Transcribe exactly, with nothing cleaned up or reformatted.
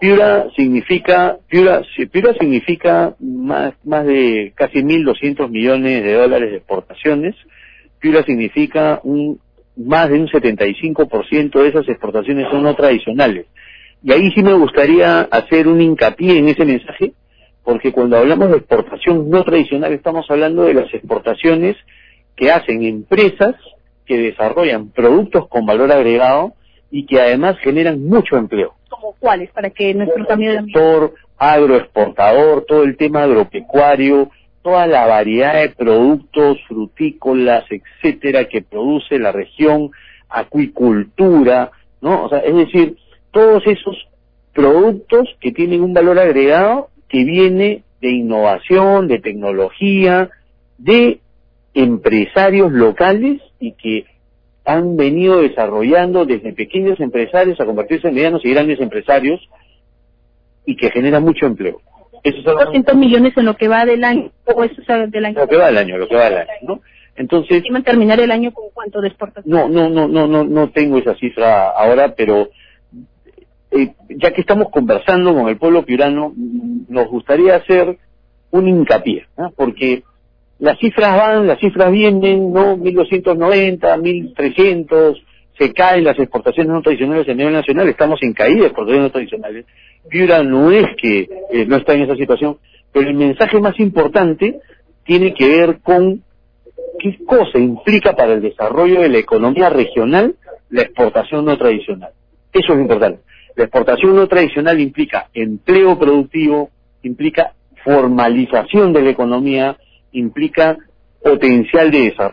Piura significa, Piura, Piura significa más, más de casi mil doscientos millones de dólares de exportaciones. Piura significa un, más de un setenta y cinco por ciento de esas exportaciones son no tradicionales. Y ahí sí me gustaría hacer un hincapié en ese mensaje, porque cuando hablamos de exportación no tradicional estamos hablando de las exportaciones que hacen empresas que desarrollan productos con valor agregado y que además generan mucho empleo. ¿Como cuáles? Para que nuestro cambio de sector agroexportador, todo el tema agropecuario, toda la variedad de productos frutícolas, etcétera, que produce la región, acuicultura, ¿no? O sea, es decir, todos esos productos que tienen un valor agregado que viene de innovación, de tecnología, de empresarios locales y que han venido desarrollando desde pequeños empresarios a convertirse en medianos y grandes empresarios y que generan mucho empleo. Eso es doscientos millones en lo que va del año, o eso es del año. Lo que va del año, lo que va del año, ¿no? Entonces, ¿estiman terminar el año con cuánto de exportación? No, no, no, no, no, no tengo esa cifra ahora, pero eh, ya que estamos conversando con el pueblo piurano, nos gustaría hacer un hincapié, ¿no? Porque las cifras van, las cifras vienen, ¿no? mil doscientos noventa, mil trescientos, se caen las exportaciones no tradicionales a nivel nacional, estamos en caída de exportaciones no tradicionales. Piura no es que eh, no está en esa situación, pero el mensaje más importante tiene que ver con qué cosa implica para el desarrollo de la economía regional la exportación no tradicional. Eso es importante. La exportación no tradicional implica empleo productivo, implica formalización de la economía, implica potencial de desarrollo.